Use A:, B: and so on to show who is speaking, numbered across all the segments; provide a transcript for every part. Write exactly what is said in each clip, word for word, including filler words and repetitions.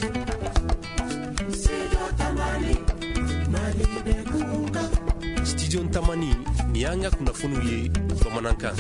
A: Studio Tamani ni anga kunnafoniw ye bamanankan.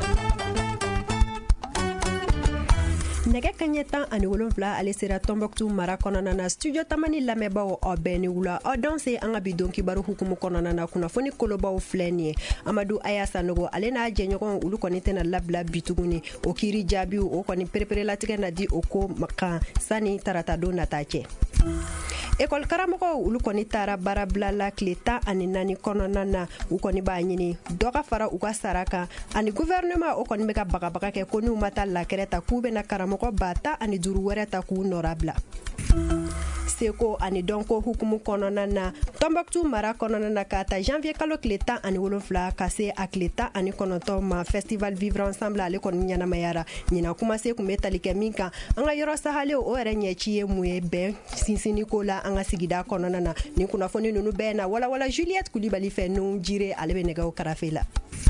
B: Nɛgɛ kaɲɛ tan ani wolonfila ale sera Tombouctou mara kɔnɔna na. Studio Tamani lamɛnbaaw aw bɛɛ ni wula. Aw dan se an ka bi don kibaru hukumu kɔnɔna na. Kunnafoni kolobaw filɛ nin ye. Amadu Aya Sanogo ale n'a jɛɲɔgɔn olu kɔni tɛna labila bi tuguni. O kiiri jaabiw o kɔni pereperelatigɛ na di o ko kan sani tarata don nata cɛ. École karamɔgɔw olu kɔni taara baarabila la tile tan ani naani kɔnɔna na. U kɔni b'a ɲini dɔ ka fara u ka sara kan. Ani gouvernement o kɔni bɛ ka bagabaga kɛ ko n'u ma taa lakɛrɛ ta k'u bɛna karamɔgɔ ba tan ani duuru wɛrɛ ta k'u nɔra bila. Seko ani dɔnko hukumu kɔnɔna na. Tombouctou mara kɔnɔna na k'a ta janvier kalo tile tan ani wolonfila ka se a tile tan ani kɔnɔntɔn ma. Festival Vivre Ensemble ale kɔni ɲɛnamayara. Ɲina kuma se kun bɛ tali kɛ min kan. An ka yɔrɔ sahalen o yɛrɛ ɲɛci ye mun ye bɛn sinsinni ko la an ka sigida kɔnɔna na. Ni kunnafoni ninnu bɛɛ na walawala Juliette Kulibali fɛ nun jire ale bɛ nɛgɛw karafe la.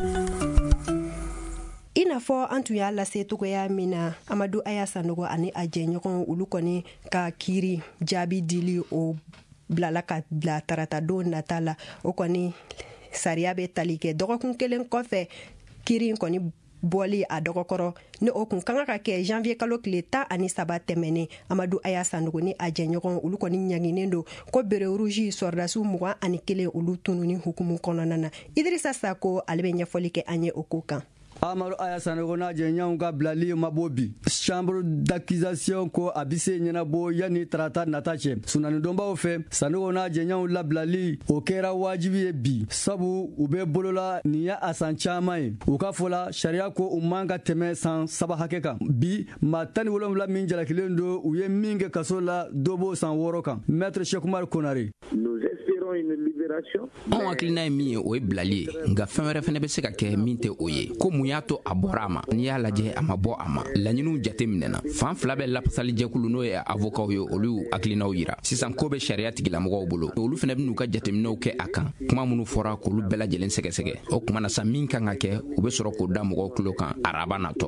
B: I n'a fɔ an tun y'a lase togoya min na, Amadu Aya Sanogo ani a jɛɲɔgɔn olu kɔni ka kiiri jaabi dili o bilala ka bila tarata don nata la. O kɔni sariya bɛ tali kɛ dɔgɔkun kelen kɔfɛ kiiri in kɔni bɔli a dɔgɔkɔrɔ ni o kun kan ka kɛ janvier kalo tile tan ani saba tɛmɛnen. Amadu Aya Sanogo ni a jɛɲɔgɔn olu kɔni ɲanginen don ko bere rouge sɔrdasiw mugan ani kelen olu tununi hukumu kɔnɔna na. Idrissa Sako ale bɛ ɲɛfɔli kɛ an ye o ko kan.
C: Amadu Aya Sanogo n'a jɛɲɔgɔnw ka bilali ma bɔ bi. Chambre d'accusation ko a bɛ se ɲɛnabɔ yanni tarata nata cɛ. Sunanidonbaw fɛ Sanogo n'a jɛɲɔgɔnw labilali o kɛra wajibi ye bi. Sabu u bɛ bolola nin ye a san caman ye. U ka fɔ la sariya ko u man ka tɛmɛ san saba hakɛ kan. Bi maa tan ni wolonwula min jalakilen don u ye min kɛ kaso la dɔ b'o san wɔɔrɔ kan. Maître Cheikhoumar Konare.
D: Anw hakilina ye min ye o ye bilali ye nka fɛn wɛrɛ fɛnɛ bɛ se ka kɛ min tɛ o ye ko mun y'a to a bɔra a ma n'i y'a lajɛ a ma bɔ a ma laɲiniw jate minɛna fan fila bɛ lafasali jɛkulu n'o ye avocaw ye olu hakilinaw yira sisan ko bɛ sariya tigilamɔgɔw bolo olu fɛnɛ bɛ n'u ka jateminɛw kɛ a kan kuma minnu fɔra k'olu bɛɛ lajɛlen sɛgɛsɛgɛ o kuma na sa min kan ka kɛ u bɛ sɔrɔ k'o da mɔgɔw tulo kan araba natɔ.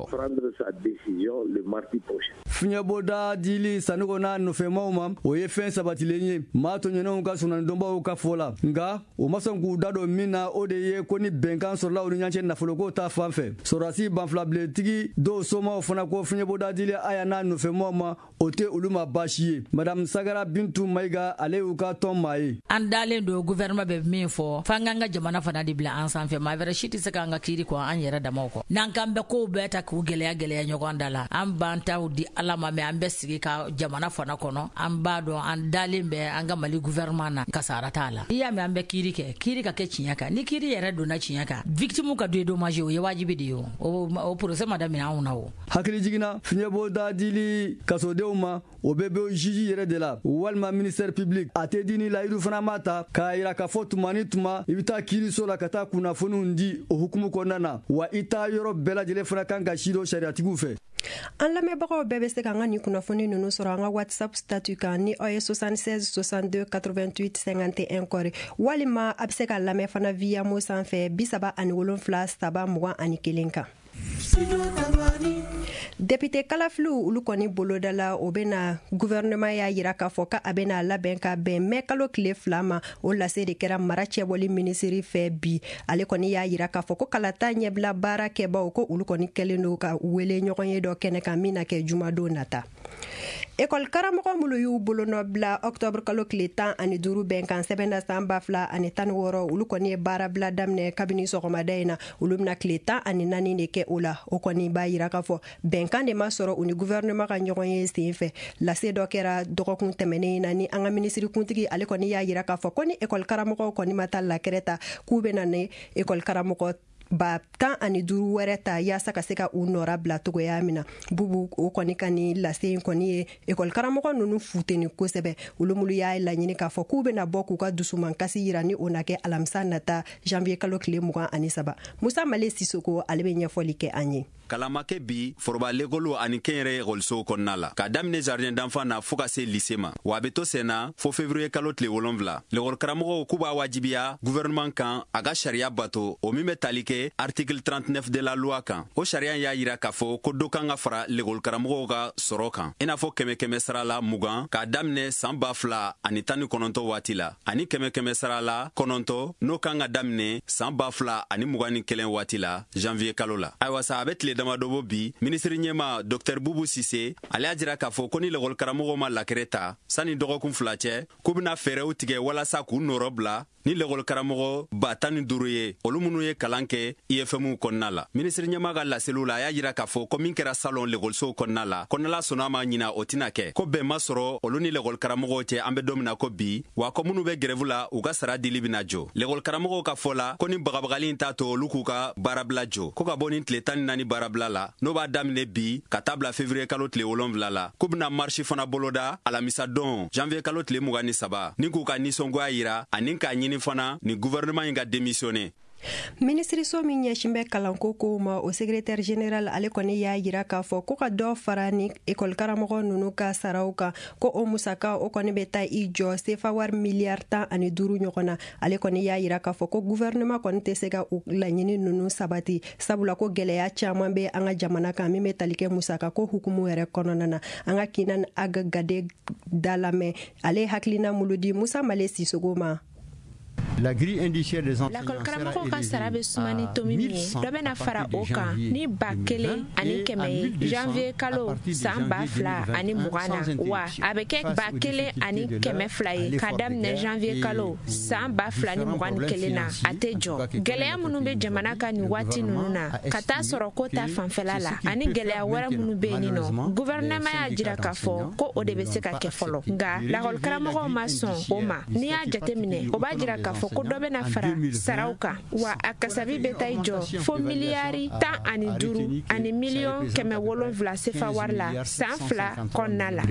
C: Fiɲɛbɔda dili Sanogo n'a nɔfɛmaw ma o ye fɛn sabatilen ye maa tɔɲɔgɔnw ka sunanidonbaw ka fɔ la nka o ma sɔn k'u da don min na o de ye ko ni bɛnkan sɔrɔla u ni ɲɔgɔn cɛ nafoloko ta fan fɛ sɔrɔdasi banfilabiletigi dɔw somaw fana ko fiɲɛbɔda dili Aya n'a nɔfɛmaw ma o tɛ olu ma baasi ye. Madame Sagara Bintu Mayiga ale y'u ka tɔn maa ye.
E: An dalen don gouvernement bɛ min fɔ f'an k'an ka jamana fana de bila an sanfɛ maa wɛrɛ si tɛ se k'an ka kiiri kɔ an yɛrɛ damaw kɔ n'an k'an bɛ kow bɛɛ ta k'u gɛlɛya gɛlɛya ɲɔgɔn da la an b'an taw di Ala ma mɛ an bɛ sigi ka jamana fana kɔnɔ an b'a dɔn an dalen bɛ an ka Mali gouvernement na kasara t'a la. N'i y'a mɛn an bɛ kiiri kɛ kiiri ka kɛ tiɲɛ kan ni kiiri yɛrɛ donna tiɲɛ kan victime ka dédommagé o ye wajibi de ye o o procès ma daminɛ anw na o.
C: Hakili jiginna fiɲɛbɔda dili kasodenw ma o bɛ bɛ juge yɛrɛ de la walima ministère public a tɛ di ni layidu fana ma ta k'a yira k'a fɔ tuma ni tuma i bɛ taa kiiriso la ka taa kunnafoniw di o hukumu kɔnɔna na wa i taa yɔrɔ bɛɛ lajɛlen fana kan ka sidɔn sariyatigiw fɛ.
B: An lamɛnbagaw bɛɛ bɛ se k'an ka nin kunnafoni ninnu sɔrɔ an ka WhatsApp statut kan ni aw ye soixante-seize soixante-deux quatre-vingt-huit cinquante et un kɔri walima a bɛ se ka lamɛn fana via mo sanfɛ bi saba ani wolonfila saba mugan ani kelen kan. Député Kalafiliw olu kɔni boloda la o bɛna gouvernement y'a yira k'a fɔ k'a bɛna labɛn ka bɛn mɛ kalo tile fila ma o lase de kɛra mara cɛbɔli minisiri fɛ bi ale kɔni y'a yira k'a fɔ ko kalata ɲɛbila baara kɛbaw ko olu kɔni kɛlen don ka wele ɲɔgɔn ye dɔ kɛnɛ kan min na kɛ jumadon nata. École karamɔgɔ minnu y'u bolonɔ bila octobre kalo tile tan ani duuru bɛnkan sɛbɛnna san ba fila ani tan ni wɔɔrɔ olu kɔni ye baara bila daminɛ kabini sɔgɔmada in na olu bɛna tile tan ani naani de kɛ o la o kɔni b'a yira k'a fɔ bɛnkan de ma sɔrɔ u ni gouvernement ka ɲɔgɔn ye sen fɛ lase dɔ kɛra dɔgɔkun tɛmɛnen na ni an ka minisiri kuntigi ale kɔni y'a yira k'a fɔ ko ni école karamɔgɔw kɔni ma taa lakɛrɛ ta k'u bɛna ni école karamɔgɔ ba tan ani duuru wɛrɛ ta yaasa ka se ka u nɔra bila togoya min na bubu o kɔni ka ni lase in kɔni ye école karamɔgɔ ninnu futeni kosɛbɛ olu mulu y'a laɲini k'a fɔ k'u bɛna bɔ k'u ka dusumankasi yira ni o na kɛ alamisa nata janvier kalo tile mugan ani saba. Musa Male Sisoko ale bɛ ɲɛfɔli kɛ an ye.
F: Kalamake bi foroba legolo ani kenyere golso konnala. Ka damine jardin d'enfant na fo ka se lycée ma. Wa beto sena fo février kalo tile wolonvla. Legol karamogo kuba wajibiya gouvernement kan aga sharia bato o mime talike article trente-neuf de la loi kan. O sharia ya yira ka fo ko do kan ga fara legol karamogo ga soro kan. Ina fo keme keme sara la mugan ka damine san ba fila ani tani kononto wati la. Ani keme keme sara la kononto no kan ga damine san ba fila ani mugani kelen wati la janvier kalo la. Aywa sa abet le damadobo bi ministre nyema docteur Boubou Sissé ale ajira ka fo ko ni legol karamogo ma lakreta sani dogo kun flache kubna fere utige wala sa ku norobla ni legol karamogo ba tani duruye olu munu ye kalanke I F M konnala. Ministre nyema ga la selula ya jira ka fo ko min kera salon legol so konnala konnala sonama nyina otinake ko be masoro olu ni legol karamogo te ambe domina ko bi wa ko munu be grevula u ga sara dilibina jo legol karamogo ka fola ko ni bagabagali ta to olu ku ka barabla jo ko ka boni tletani nani barabla la no ba damne bi ka tabla février kalo tile wolonvla la kubna marchi fana boloda ala misadon janvier kalo tile mugani saba ni ku ka nisongo ayira aninka nyini fana ni gouvernement inga démissionné.
B: Ministre so min ɲɛsin bɛ kalanko ko ma o secrétaire général ale kɔni y'a yira k'a fɔ ko ka dɔ fara ni école karamɔgɔ nunu ka saraw kan ko o musaka o kɔni bɛ taa I jɔ sefa wari miliyari tan ani duuru ɲɔgɔn na ale kɔni y'a yira k'a fɔ ko gouvernement kɔni tɛ se ka o laɲini nunu sabati sabula ko gɛlɛya caman bɛ an ka jamana kan min bɛ tali kɛ musaka ko hukumu yɛrɛ kɔnɔna na an ka Kinan Aga Gade da lamɛn ale hakilina mulu di Musa Male Sisogo ma.
G: La grille indiciaire des enseignants sera élevée à mille cent dɔ bɛna fara o kan ni ba kelen ani kɛmɛ ye janvier kalo san ba fila ani mugan na wa a bɛ kɛ ba kelen ani kɛmɛ fila ye ka daminɛ janvier kalo san ba fila ni mugan ni kelen na a tɛ jɔ gɛlɛya minnu bɛ jamana ka nin waati ninnu na ka taa sɔrɔ ko ta fanfɛla la ani gɛlɛya wɛrɛ minnu bɛ yen nɔ gouvernement y'a jira k'a fɔ ko o de bɛ se ka kɛ fɔlɔ nka lakɔlikaramɔgɔw ma sɔn o ma n'i y'a jateminɛ o b'a jira k'a fɔ ko dɔ bɛna fara saraw kan wa a kasabi bɛ taa jɔ fo miliyari tan ani duuru ani miliyɔn kɛmɛ wolonwula sefa wari la san fila kɔnɔna la.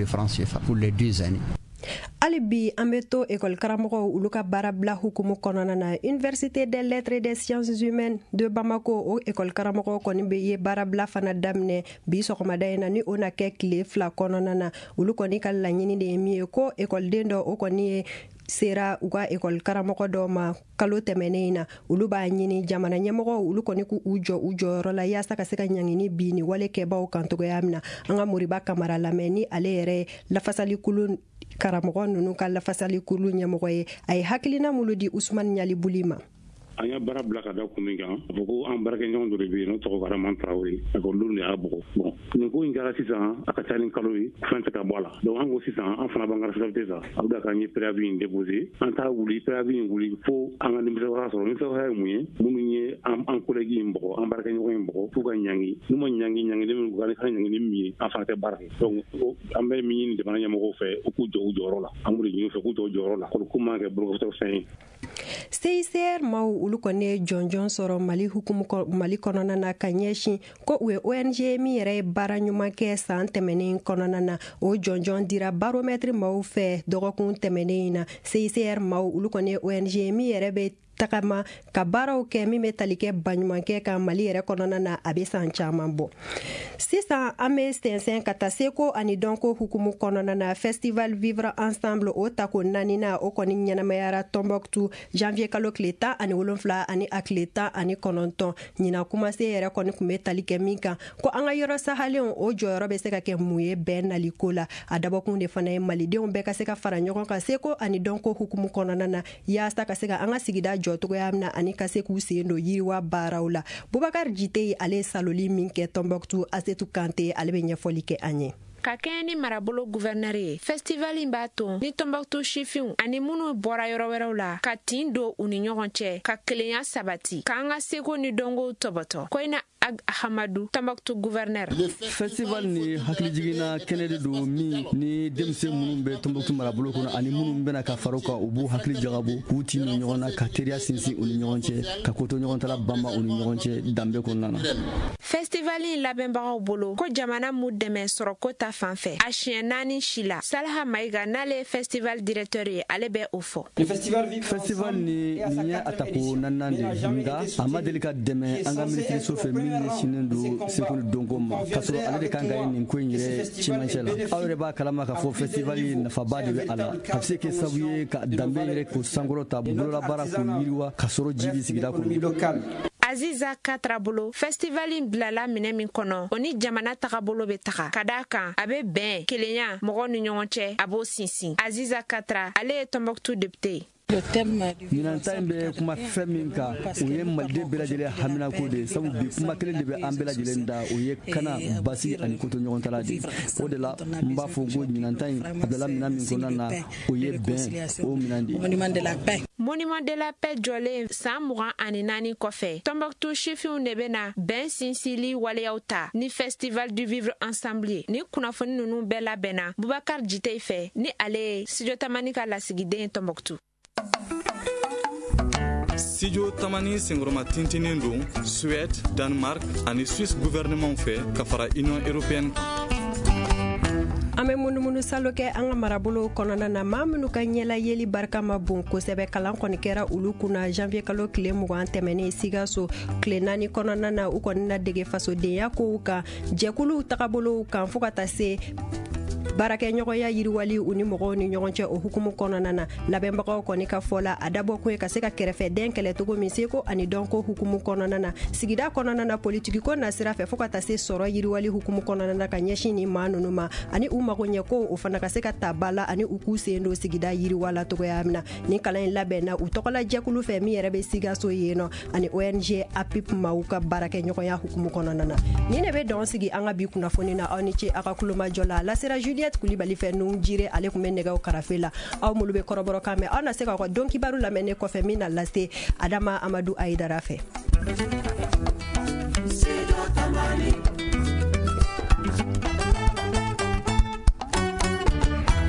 B: Ali bi an bɛ to école karamɔgɔw olu ka baarabila hukumu kɔnɔna na Université des lettres et des sciences humaines de Bamako o école karamɔgɔw kɔni bɛ ye baarabila fana daminɛ bi sɔgɔmada in na ni o na kɛ tile fila kɔnɔna na olu kɔni ka laɲini de ye min ye ko écoleden dɔ o kɔni ye sera u ka école karamɔgɔ dɔ ma kalo tɛmɛnen in na olu b'a ɲini jamana ɲɛmɔgɔw olu kɔni k'u jɔ u jɔyɔrɔ la yaasa ka se ka ɲangini bi ni wale kɛbaw kan togoya min na an ka Moriba Kamara lamɛn ni ale yɛrɛ lafasalikulu karamɔgɔ nunu ka lafasalikulu ɲɛmɔgɔ ye a ye hakilina mulu di Usman Ɲali Buli ma.
H: An y'a baara bila ka da kun min kan a fɔ ko an baarakɛɲɔgɔn dɔ de bɛ yen n'o tɔgɔ Araman Traoré ekɔlidenw de y'a bugɔ bon nin ko in kɛra sisan a ka ca ni kalo ye fɛn tɛ ka bɔ a la donc an ko sisan an fana b'an ka responsabilité ta a bɛ k'an ye préavis in déposé an t'a wuli préavis in wuli fo an ka nimisawara sɔrɔ nimisawara ye mun ye minnu ye an collègue in bugɔ an baarakɛɲɔgɔn in bugɔ f'u ka ɲangi n'u ma ɲangi ɲangini min ka ɲangi ni min ye an fana tɛ baara kɛ donc an bɛ min ɲini jamana ɲɛmɔgɔw fɛ u k'u jɔ u jɔyɔrɔ la an b'o de ɲini u fɛ k'u jɔ u jɔyɔrɔ la ko man kɛ bolokɔfɛtɔ fɛn ye.
B: C I C R maaw olu kɔni ye jɔnjɔn sɔrɔ Mali hukumu Mali kɔnɔna na ka ɲɛsin ko u ye O N G min yɛrɛ ye baara ɲuman kɛ san tɛmɛnen kɔnɔna na o jɔnjɔn dira baromètre maaw fɛ dɔgɔkun tɛmɛnen in na C I C R maaw olu kɔni ye O N G min yɛrɛ bɛ tagama ka baaraw kɛ min bɛ tali kɛ baɲumankɛ ka Mali yɛrɛ kɔnɔna na a bɛ san caman bɔ sisan an bɛ sɛnsɛn ka taa seko ani dɔnko hukumu kɔnɔna na festival vivre ensemble o tako naaninan o kɔni ɲɛnamayara Tombouctou janvier kalo tile tan ani wolonfila ani a tile tan ani kɔnɔntɔn ɲina kumase yɛrɛ kɔni tun bɛ tali kɛ min kan ko an ka yɔrɔ sahalenw o jɔyɔrɔ bɛ se ka kɛ mun ye bɛn naliko la a dabɔkun de fana ye malidenw bɛɛ ka se ka fara ɲɔgɔn kan seko ani dɔnko hukumu kɔnɔna na yaasa ka se ka an ka sigida jɔtogoya min na ani ka se k'u sen don yiriwa baaraw la Bubakar Jite ale saloli min kɛ Tombouctou Asetu Kante ale bɛ ɲɛfɔli kɛ an ye.
I: Ka kɛɲɛ ni marabolo gouverneur ye festival in b'a to ni Tombouctou sifinw ani minnu bɔra yɔrɔ wɛrɛw la ka tin don u ni ɲɔgɔn cɛ ka kelenya sabati k'an ka seko ni dɔnkow tɔbɔtɔ ko ina Ag Ahamadou Tombouctou gouverneur.
C: Festival ni hakili jiginna kɛnɛ de don min ni denmisɛn minnu bɛ Tombouctou marabolo kɔnɔ ani minnu bɛna ka fara u kan u b'u hakili jagabɔ k'u ti ni ɲɔgɔn na ka teriya sinsin u ni ɲɔgɔn cɛ ka koto ɲɔgɔn tala banba u ni ɲɔgɔn cɛ danbe kɔnɔna na.
I: Festival in labɛnbagaw bolo ko jamana m'u dɛmɛ sɔrɔko ta fanfɛ a siɲɛ naani si la Salaha Mayiga n'ale festival directeur ye ale bɛ o fɔ.
C: Festival ni nin ye a tako naaninan de nka a ma deli ka dɛmɛ an ka minisiriso fɛ min ɲɛsinen do seko ni dɔnko ma k'a sɔrɔ ale de kan ka ye nin ko in yɛrɛ cɛmancɛ la aw yɛrɛ b'a kalama k'a fɔ festivali nafaba de bɛ a la a bɛ se kɛ sababu ye ka danbe yɛrɛ k'o sankɔrɔ ta bololabaara k'o yiriwa k'a sɔrɔ ji bi sigida kɔnɔ.
I: Aziza Katra bolo festival in bilala minɛ min kɔnɔ o ni jamana tagabolo bɛ taga ka d'a kan a bɛ bɛn kelenya mɔgɔw ni ɲɔgɔn cɛ a b'o sinsin. Aziza Katra ale ye Tombouctou député.
C: ɲinanta in bɛ kuma fɛn min kan o ye maliden bɛɛ lajɛlen haminako de sabu bi kuma kelen de bɛ an bɛɛ lajɛlen da o ye kana basi ani koto ɲɔgɔn tala de o de la n b'a fɔ ko ɲinanta in a bilala minɛn min kɔnɔna na o ye bɛn o minɛn de ye.
I: Monument de la Paix jɔlen san mugan ani naani kɔfɛ Tombouctou sifinw de bɛna bɛn sinsili waleyaw ta ni festival du vivre ensemble ye ni kunnafoni ninnu bɛɛ labɛnna Boubacar Jite fɛ ni ale ye Studio Tamani ka lasigiden Tombouctou.
J: Studio Tamani sengoroma tintinin don Suède, Danemark ani Suisse gouvernement fɛ ka fara Union européenne.
B: An bɛ munumunu salo kɛ an ka marabolo kɔnɔna na maa minnu ka ɲɛla yeli barika ma bon kosɛbɛ kalan kɔni kɛra olu kunna janvier kalo tile mugan tɛmɛnen Sikaso tile naani kɔnɔna na u kɔni na dege fasodenya kow kan jɛkuluw tagabolow kan fo ka taa se baarakɛɲɔgɔnya yiriwali u ni mɔgɔw ni ɲɔgɔn cɛ o hukumu kɔnɔna na labɛnbagaw kɔni ka fɔ la a dabɔ kun ye ka se ka kɛrɛfɛden kɛlɛcogo min seko ani dɔnko hukumu kɔnɔna na sigida kɔnɔna na politiki ko na sira fɛ fo ka taa se sɔrɔ yiriwali hukumu kɔnɔna na ka ɲɛsin ni maa ninnu ma ani u mago ɲɛ ko o fana ka se ka ta ba la ani u k'u sen don sigida yiriwala togoya min na ni kalan in labɛnna u tɔgɔla jɛkulu fɛ min yɛrɛ bɛ Sikaso yen nɔ ani O N G A P I P maaw ka baarakɛɲɔgɔnya hukumu kɔnɔna na ni ne bɛ dɔn sigi an ka bi kunnafoni na aw ni ce aw ka kulomajɔ la lasera Juliette Kulibali fɛ nun jire ale kun bɛ nɛgɛw karafe la aw mulu bɛ kɔrɔbɔrɔ kan mɛn aw na se k'aw ka dɔn kibaru lamɛnnen kɔfɛ min na lase Adama Amadu Ayidara fɛ.